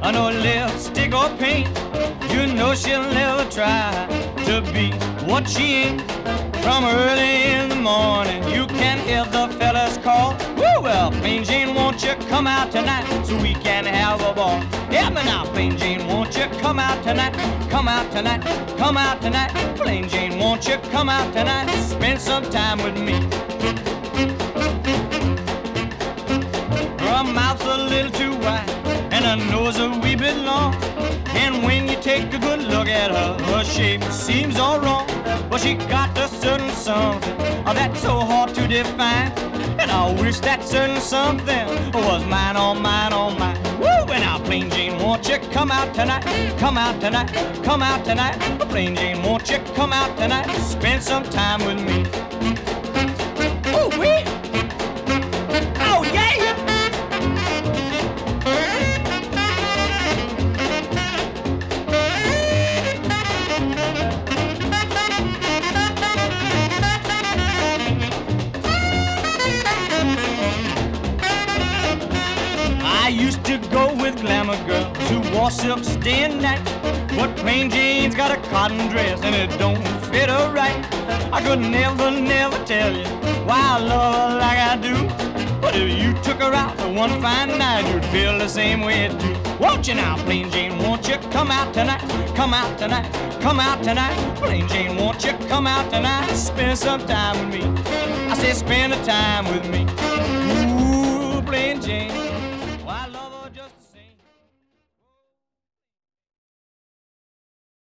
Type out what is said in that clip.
no lipstick or paint. You know she'll never try to be what she ain't. From early in the morning, you can hear the fellas call. Woo, well, Plain Jane, won't you come out tonight so we can have a ball? Yeah, but now, Plain Jane, won't you come out tonight? Come out tonight, come out tonight. Plain Jane, won't you come out tonight? Spend some time with me. Her mouth's a little too wide and her nose a wee bit long. And when you take a good look at her, her shape seems all wrong. But she got a certain something that's so hard to define. And I wish that certain something was mine, oh mine, oh mine. Woo! And now, Plain Jane, won't you come out tonight? Come out tonight, come out tonight. Plain Jane, won't you come out tonight? Spend some time with me. Ooh, wee! Oh, yeah! I used to go with glamour girls who wore silks day and night. But Plain Jane's got a cotton dress and it don't fit her right. I could never, never tell you why I love her like I do. But if you took her out for one fine night, you'd feel the same way too. Won't you now, Plain Jane, won't you come out tonight? Come out tonight, come out tonight. Plain Jane, won't you come out tonight? Spend some time with me. I say spend the time with me. Ooh, Plain Jane.